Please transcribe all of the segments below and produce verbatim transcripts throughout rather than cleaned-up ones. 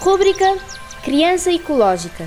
Rúbrica Criança Ecológica.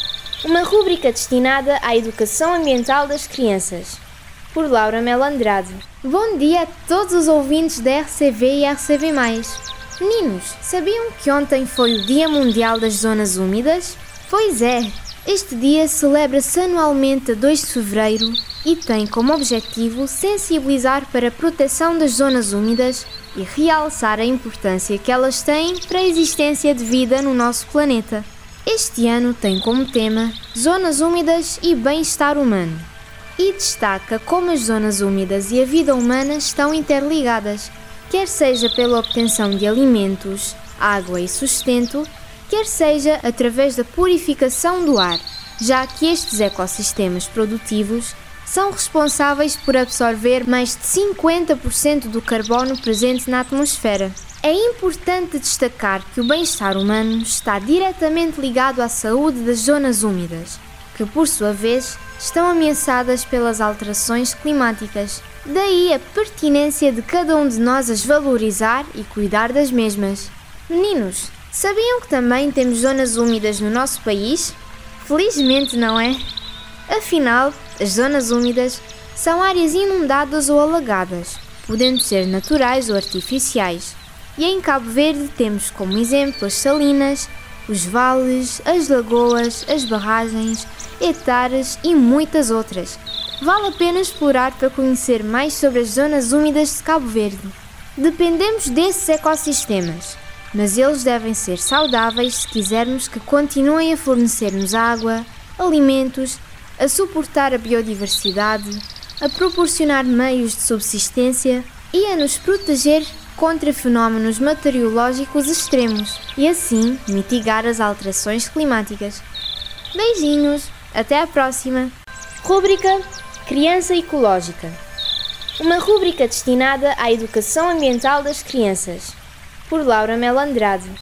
Uma rúbrica destinada à educação ambiental das crianças, por Laura Melo Andrade. Bom dia a todos os ouvintes da R C V e R C V mais. Meninos, sabiam que ontem foi o Dia Mundial das Zonas Úmidas? Pois é, este dia celebra-se anualmente a dois de fevereiro e tem como objetivo sensibilizar para a proteção das zonas úmidas e realçar a importância que elas têm para a existência de vida no nosso planeta. Este ano tem como tema Zonas Úmidas e Bem-Estar Humano e destaca como as zonas úmidas e a vida humana estão interligadas, quer seja pela obtenção de alimentos, água e sustento, quer seja através da purificação do ar, já que estes ecossistemas produtivos são responsáveis por absorver mais de cinquenta por cento do carbono presente na atmosfera. É importante destacar que o bem-estar humano está diretamente ligado à saúde das zonas úmidas, que por sua vez estão ameaçadas pelas alterações climáticas. Daí a pertinência de cada um de nós as valorizar e cuidar das mesmas. Meninos, sabiam que também temos zonas úmidas no nosso país? Felizmente, não é? Afinal, as zonas úmidas são áreas inundadas ou alagadas, podendo ser naturais ou artificiais. E em Cabo Verde temos como exemplo as salinas, os vales, as lagoas, as barragens, hectares e muitas outras. Vale a pena explorar para conhecer mais sobre as zonas úmidas de Cabo Verde. Dependemos desses ecossistemas, mas eles devem ser saudáveis se quisermos que continuem a fornecer-nos água, alimentos, a suportar a biodiversidade, a proporcionar meios de subsistência e a nos proteger contra fenómenos meteorológicos extremos e assim mitigar as alterações climáticas. Beijinhos, até à próxima! Rúbrica Criança Ecológica. Uma rúbrica destinada à educação ambiental das crianças, por Laura Melo Andrade.